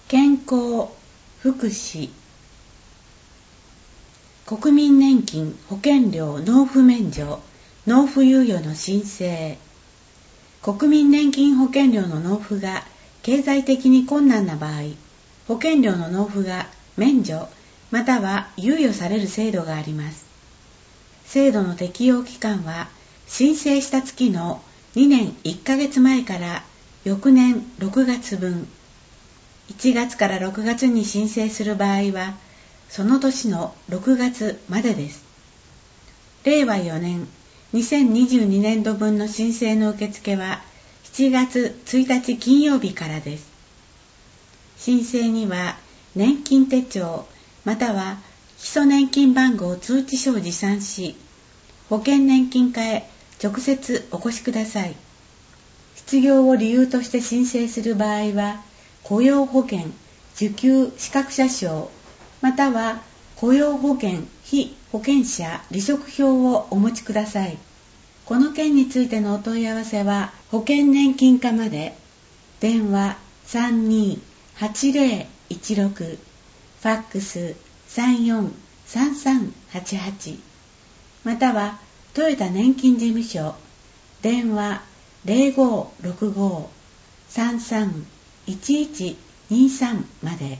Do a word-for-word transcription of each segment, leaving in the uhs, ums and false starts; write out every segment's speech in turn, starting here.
健康、福祉、国民年金、保険料納付免除、納付猶予の申請。国民年金保険料の納付が経済的に困難な場合、保険料の納付が免除または猶予される制度があります。制度の適用期間は申請した月のにねんいっかげつまえから翌年ろくがつぶん、いちがつからろくがつに申請する場合はその年のろくがつまでです。れいわよねんにせんにじゅうにねんどぶんの申請の受付はしちがつついたち金曜日からです。申請には年金手帳または基礎年金番号通知書を持参し、保険年金課へ直接お越しください。失業を理由として申請する場合は、雇用保険受給資格者証または雇用保険被保険者離職票をお持ちください。この件についてのお問い合わせは保険年金課まで。電話 さんにーはちぜろいちろく、ファックス さんよんさんさんはちはち、またはトヨタ年金事務所電話 ぜろごろくご さんさんいちいちにさんまで。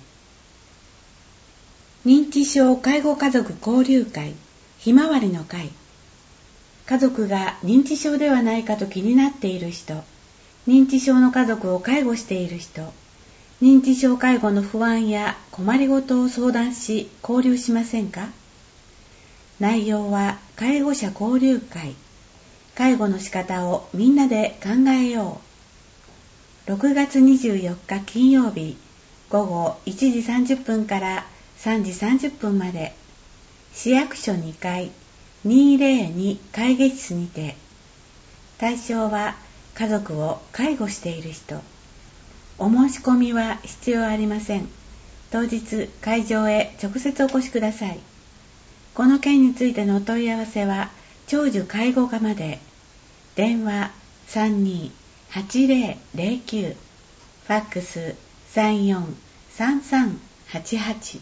認知症介護家族交流会ひまわりの会。家族が認知症ではないかと気になっている人、認知症の家族を介護している人、認知症介護の不安や困りごとを相談し交流しませんか？内容は介護者交流会。介護の仕方をみんなで考えよう。ろくがつにじゅうよっか金曜日ごごいちじさんじゅっぷんからさんじさんじゅっぷんまで、市役所にかいにぜろに会議室にて。対象は家族を介護している人。お申し込みは必要ありません。当日会場へ直接お越しください。この件についてのお問い合わせは長寿介護課まで。電話 さんにーはちぜろぜろきゅう、ファックス さんよんさんさんはちはち。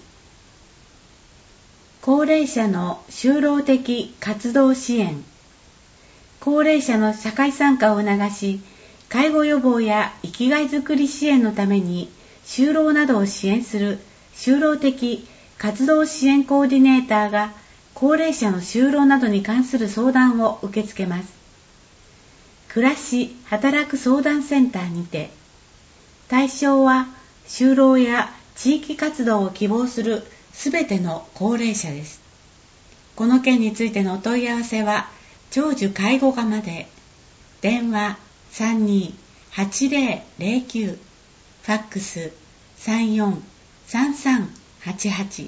高齢者の就労的活動支援。高齢者の社会参加を促し、介護予防や生きがいづくり支援のために就労などを支援する就労的活動支援コーディネーターが高齢者の就労などに関する相談を受け付けます。暮らし働く相談センターにて。対象は就労や地域活動を希望するすべての高齢者です。この件についてのお問い合わせは長寿介護課まで。電話 さんにーはちぜろぜろきゅう、ファックス さんよんさんさんはちはち。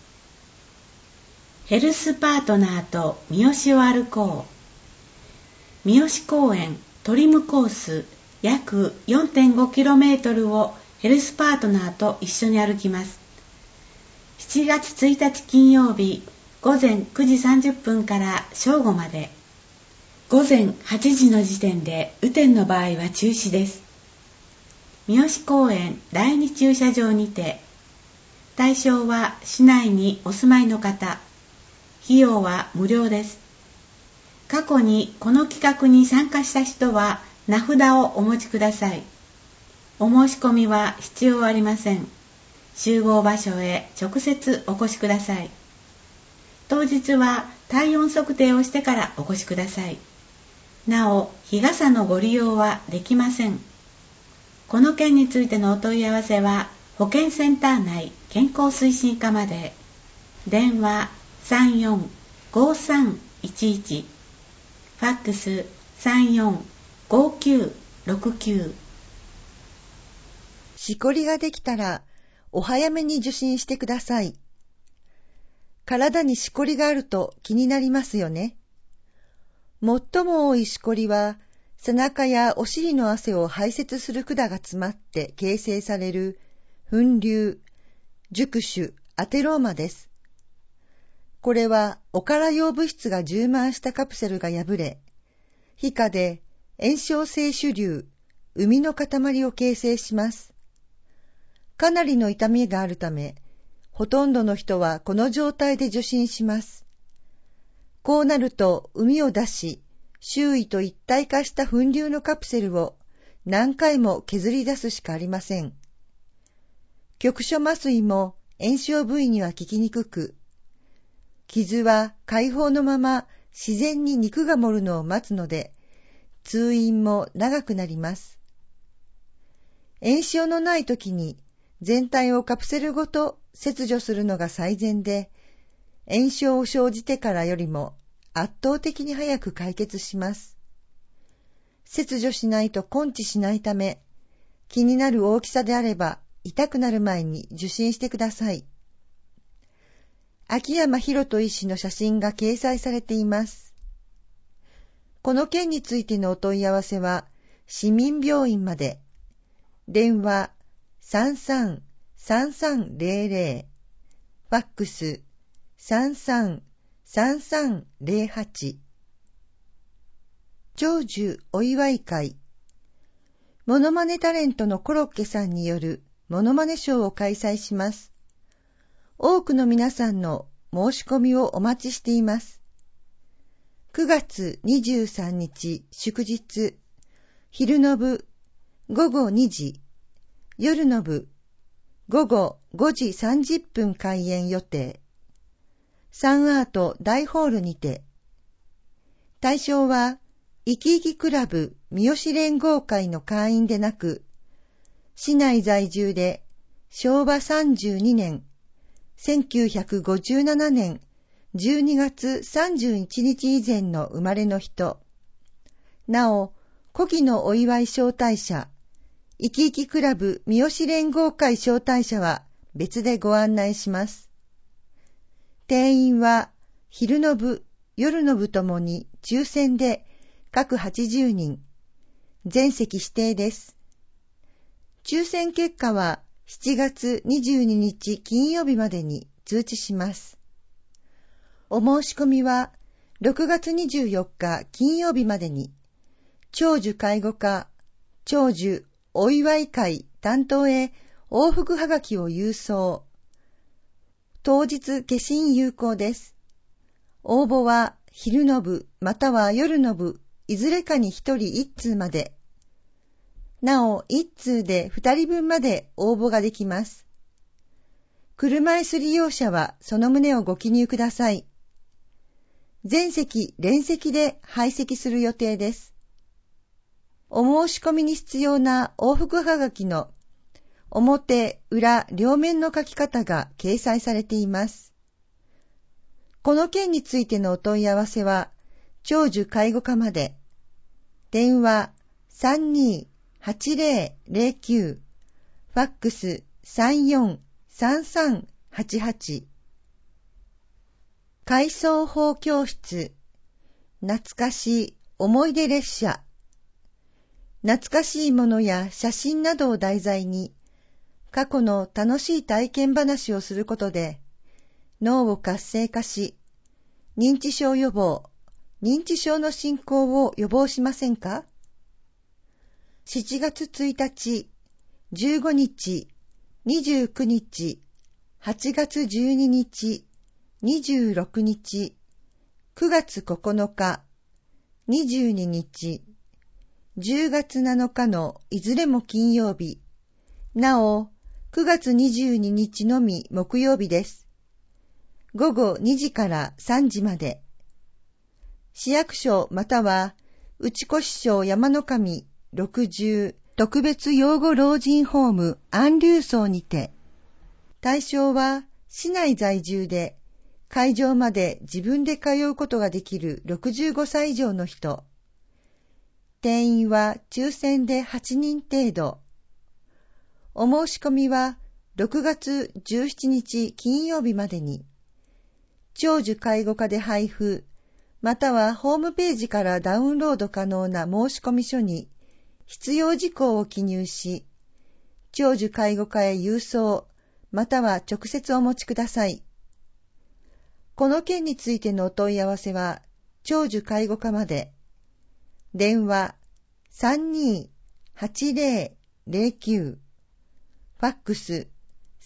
ヘルスパートナーと三好を歩こう。三好公園トリムコース約 よんてんごキロメートル をヘルスパートナーと一緒に歩きます。しちがつついたち金曜日ごぜんくじさんじゅっぷんから正午まで。ごぜんはちじの時点で雨天の場合は中止です。三好公園だいに駐車場にて。対象は市内にお住まいの方。費用は無料です。過去にこの企画に参加した人は名札をお持ちください。お申し込みは必要ありません。集合場所へ直接お越しください。当日は体温測定をしてからお越しください。なお、日傘のご利用はできません。この件についてのお問い合わせは保健センター内健康推進課まで。電話 さんよんごさんいちいち、ファックス さんよんごきゅうろくきゅう。 しこりができたらお早めに受診してください。体にしこりがあると気になりますよね。最も多いしこりは背中やお尻の汗を排泄する管が詰まって形成される粉瘤、熟手、アテローマです。これはおから用物質が充満したカプセルが破れ、皮下で炎症性腫瘤、膿の塊を形成します。 かなりの痛みがあるため、ほとんどの人はこの状態で受診します。こうなると、膿を出し、周囲と一体化した粉瘤のカプセルを何回も削り出すしかありません。局所麻酔も炎症部位には効きにくく、傷は開放のまま自然に肉が盛るのを待つので、通院も長くなります。炎症のないときに全体をカプセルごと切除するのが最善で、炎症を生じてからよりも圧倒的に早く解決します。切除しないと根治しないため、気になる大きさであれば痛くなる前に受診してください。秋山博人医師の写真が掲載されています。この件についてのお問い合わせは市民病院まで。電話 さんさんさんさんゼロゼロ、ファックス さんさんさんさんゼロはち。長寿お祝い会。モノマネタレントのコロッケさんによるモノマネショーを開催します。多くの皆さんの申し込みをお待ちしています。くがつにじゅうさんにち祝日、昼の部ごごにじ、夜の部ごごごじさんじゅっぷん開演予定。サンアート大ホールにて。対象は、いきいきクラブ三好連合会の会員でなく、市内在住でしょうわさんじゅうにねん、せんきゅうひゃくごじゅうななねんじゅうにがつさんじゅういちにち以前の生まれの人。なお、古希のお祝い招待者、いきいきクラブ三好連合会招待者は別でご案内します。定員は昼の部、夜の部ともに抽選で各はちじゅうにん、全席指定です。抽選結果はしちがつにじゅうににち金曜日までに通知します。お申し込みはろくがつにじゅうよっか金曜日までに、長寿介護課、長寿お祝い会担当へ往復はがきを郵送。当日消印有効です。応募は昼の部または夜の部、いずれかにひとりいっつうまで。なお、いっつうでふたりぶんまで応募ができます。車椅子利用者はその旨をご記入ください。全席連席で配席する予定です。お申し込みに必要な往復はがきの表、裏、両面の書き方が掲載されています。この件についてのお問い合わせは、長寿介護課まで。電話 さんにーはちゼロゼロきゅう、ファックス さんよんさんさんはちはち。回想法教室、懐かしい思い出列車。懐かしいものや写真などを題材に、過去の楽しい体験話をすることで、脳を活性化し、認知症予防、認知症の進行を予防しませんか？しちがつついたち、じゅうごにち、にじゅうくにち、はちがつじゅうににち、にじゅうろくにち、くがつここのか、にじゅうににち、じゅうがつなのかのいずれも金曜日、なお、くがつにじゅうににちのみ木曜日です。ごごにじからさんじまで。市役所または内越町山の神ろくじゅう特別養護老人ホーム安隆荘にて。対象は市内在住で会場まで自分で通うことができるろくじゅうごさい以上の人。定員は抽選ではちにん程度。お申し込みはろくがつじゅうしちにち金曜日までに。長寿介護課で配布、またはホームページからダウンロード可能な申し込み書に必要事項を記入し、長寿介護課へ郵送、または直接お持ちください。この件についてのお問い合わせは、長寿介護課まで。電話 さんにーはちゼロゼロきゅう、ファックス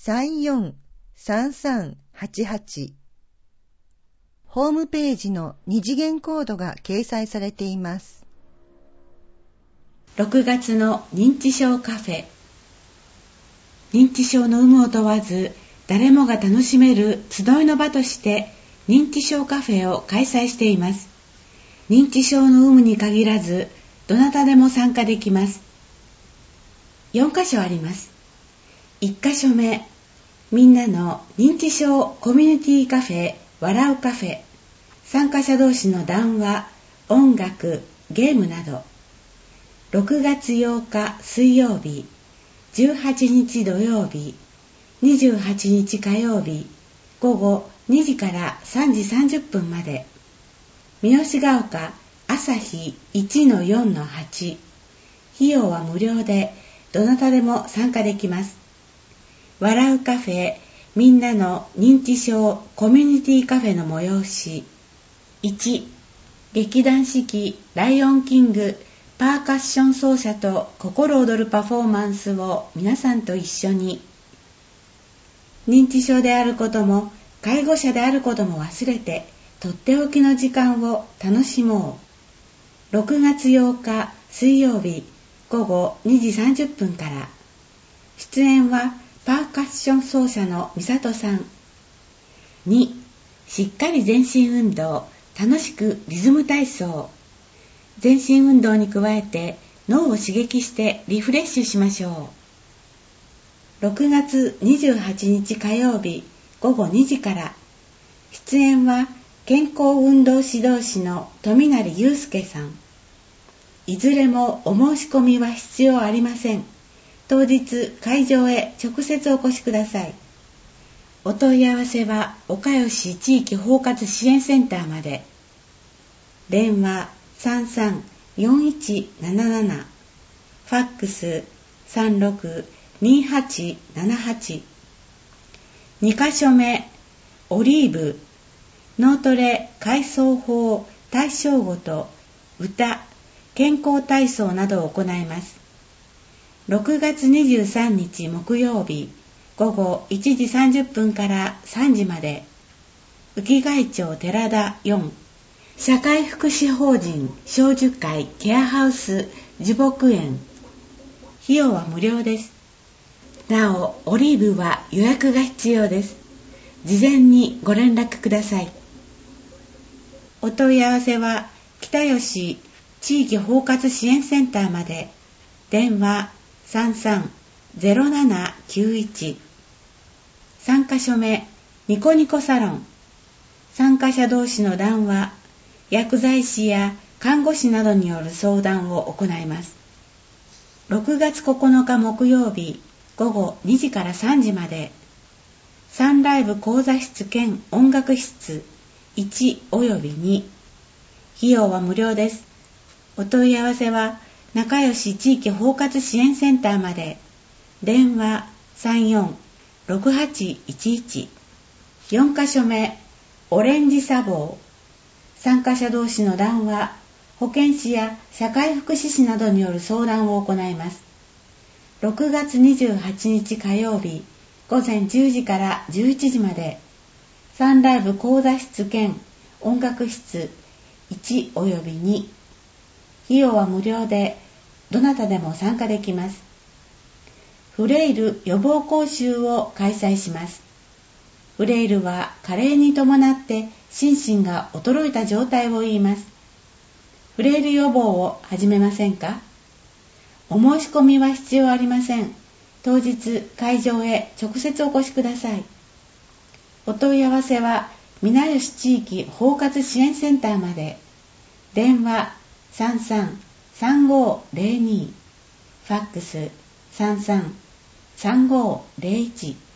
さんよんさんさんはちはち。ホームページの二次元コードが掲載されています。 ろくがつの認知症カフェ。認知症の有無を問わず、誰もが楽しめる集いの場として認知症カフェを開催しています。認知症の有無に限らず、どなたでも参加できます。よんかしょあります。いっかしょめ、みんなの認知症コミュニティカフェ笑うカフェ。参加者同士の談話、音楽、ゲームなど。ろくがつようか水曜日、じゅうはちにち土曜日、にじゅうはちにち火曜日、ごごにじからさんじさんじゅっぷんまで。三好ヶ丘朝日 いちのよんのはち。費用は無料で、どなたでも参加できます。笑うカフェ、みんなの認知症コミュニティカフェの催し。いち、劇団四季ライオンキングパーカッション奏者と心躍るパフォーマンスを皆さんと一緒に。認知症であることも介護者であることも忘れて、とっておきの時間を楽しもう。ろくがつようか水曜日ごごにじさんじゅっぷんから。出演はパーカッション奏者の美里さん。に、しっかり全身運動、楽しくリズム体操。全身運動に加えて脳を刺激してリフレッシュしましょう。ろくがつにじゅうはちにち火曜日ごごにじから。出演は健康運動指導士の富成祐介さん。いずれもお申し込みは必要ありません。当日会場へ直接お越しください。お問い合わせは岡吉地域包括支援センターまで。電話さんさんよんいちなななな、ファックスさんろくにはちななはち。にかしょめ、オリーブ、脳トレ改装法対象ごと歌、健康体操などを行います。ろくがつにじゅうさんにち木曜日ごごいちじさんじゅっぷんからさんじまで。浮貝町寺田よん、社会福祉法人小樹会ケアハウス樹木園。費用は無料です。なお、オリーブは予約が必要です。事前にご連絡ください。お問い合わせは北吉地域包括支援センターまで。電話さんさんゼロななきゅういち。さんかしょめ、ニコニコサロン。参加者同士の談話、薬剤師や看護師などによる相談を行います。ろくがつここのか木曜日ごごにじからさんじまで。サンライブ講座室兼音楽室いちおよびに。費用は無料です。お問い合わせは仲良し地域包括支援センターまで。電話さんよんろくはちいちいち。よんかしょめ、オレンジ砂防。参加者同士の談話、保健師や社会福祉士などによる相談を行います。ろくがつにじゅうはちにち火曜日ごぜんじゅうじからじゅういちじまで。サンライブ講座室兼音楽室いちおよびに。費用は無料で、どなたでも参加できます。フレイル予防講習を開催します。フレイルは加齢に伴って心身が衰えた状態を言います。フレイル予防を始めませんか？お申し込みは必要ありません。当日会場へ直接お越しください。お問い合わせは皆吉地域包括支援センターまで。電話さんさんさんごゼロに、ファックスさんさんさんごゼロいち。